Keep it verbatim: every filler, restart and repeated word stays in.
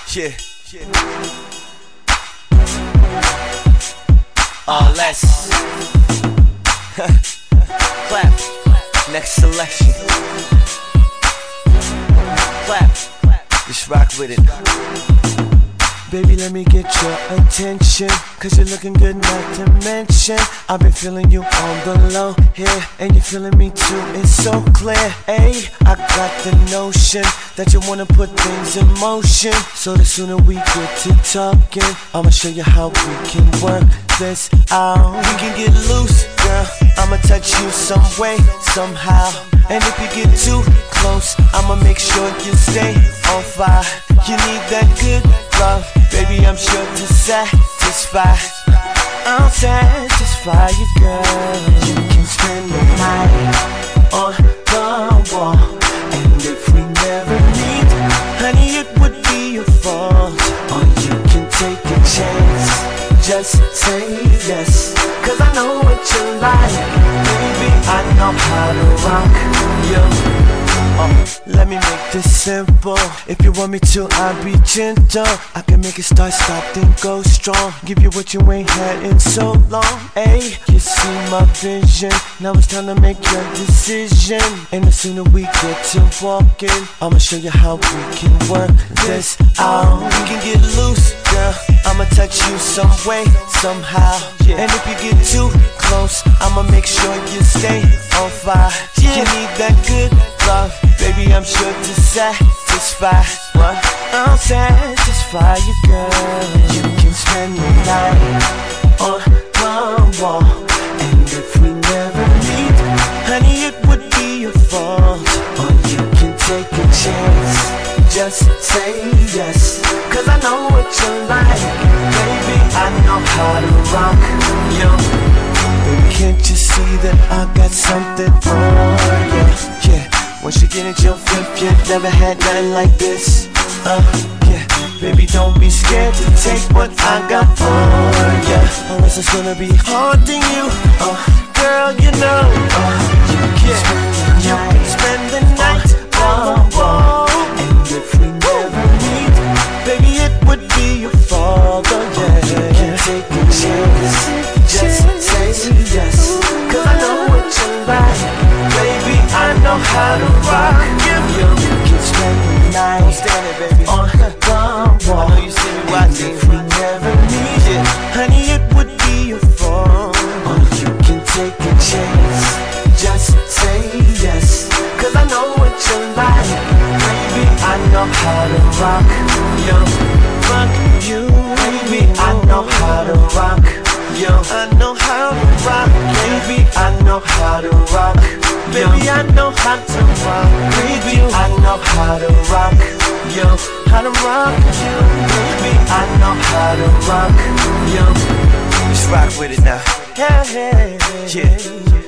Yeah, yeah. Oh, let's clap. Next selection. Clap. Just rock with it. Baby, let me get your attention, cause you're looking good, not to mention I've been feeling you on the low here, and you're feeling me too, it's so clear. Ayy, I got the notion that you wanna put things in motion. So the sooner we get to talking, I'ma show you how we can work this out. We can get loose, girl, I'ma touch you some way, somehow. And if you get too close, I'ma make sure you stay on fire. You need that good love, baby, I'm sure to satisfy. I'll satisfy you, girl. You can spend the night on the wall, and if we never meet, honey, it would be your fault. Or you can take a chance, just say yes, cause I know what you like. Baby, I know how to rock you. Uh, let me make this simple. If you want me to, I'll be gentle. I can make it start, stop, then go strong. Give you what you ain't had in so long. Ayy, you see my vision. Now it's time to make your decision. And the sooner we get to walking, I'ma show you how we can work this out. We can get loose, girl, I'ma touch you some way, somehow. And if you get too close, I'ma make sure you stay on fire. You need that good love, baby, I'm sure to satisfy. What? I'll satisfy you, girl. You can spend the night on the wall, and if we never meet, honey, it would be your fault. Or you can take a chance, just say yes, cause I know what you like. Baby, I know how to rock you. Baby, can't you see that I got something for you? Yeah. Once you get into your flip, you never had nothing like this. Uh, yeah, baby, don't be scared to take what I got for ya, or else it's gonna be haunting you. Uh, girl, you know, uh, yeah, you can spend the night on the wall, and if we never meet, baby, it would be your fault. Oh yeah, you can take a chance, just say yes, cause I know what you like. Baby, I know how to rock you. You can spend the night, don't stand it, baby, on the wall. I know you see me watching. If we never meet, yeah, honey, it would be your fault. Or you can take a chance, just say yes, cause I know what you like. Baby, I know how to rock you. Rock you, baby, I know how to rock you. I know how to rock, baby, I know how to rock. Baby, I know how to rock. Baby, I know how to rock you. How to rock you. Baby, I know how to rock you. Just rock with it now. Yeah, yeah, yeah.